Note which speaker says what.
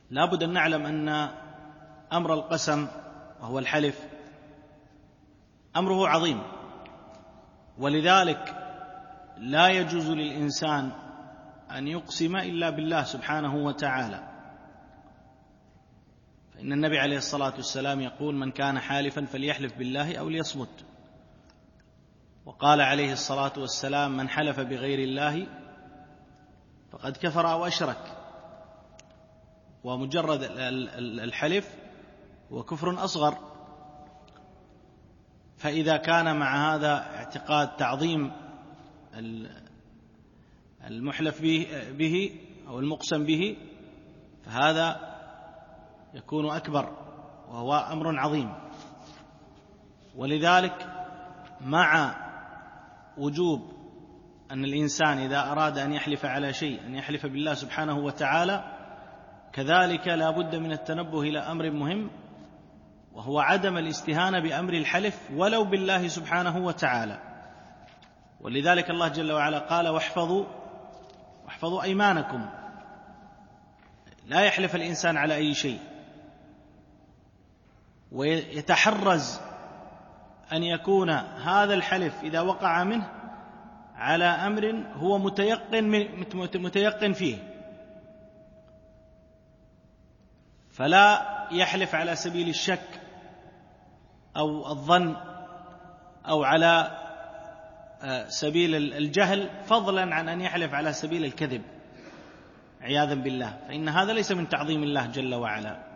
Speaker 1: لا بد أن نعلم أن أمر القسم وهو الحلف أمره عظيم، ولذلك لا يجوز للإنسان أن يقسم إلا بالله سبحانه وتعالى. فإن النبي عليه الصلاة والسلام يقول: من كان حالفا فليحلف بالله أو ليصمت. وقال عليه الصلاة والسلام: من حلف بغير الله فقد كفر أو أشرك. ومجرد الحلف هو كفر أصغر. فإذا كان مع هذا اعتقاد تعظيم المحلف به أو المقسم به، فهذا يكون أكبر وهو أمر عظيم. ولذلك مع وجوب أن الإنسان إذا أراد أن يحلف على شيء أن يحلف بالله سبحانه وتعالى، كذلك لا بد من التنبه إلى أمر مهم، وهو عدم الاستهانة بأمر الحلف ولو بالله سبحانه وتعالى. ولذلك الله جل وعلا قال: واحفظوا أيمانكم. لا يحلف الإنسان على أي شيء، ويتحرز أن يكون هذا الحلف إذا وقع منه على أمر هو متيقن فيه، فلا يحلف على سبيل الشك أو الظن أو على سبيل الجهل، فضلا عن أن يحلف على سبيل الكذب عياذا بالله، فإن هذا ليس من تعظيم الله جل وعلا.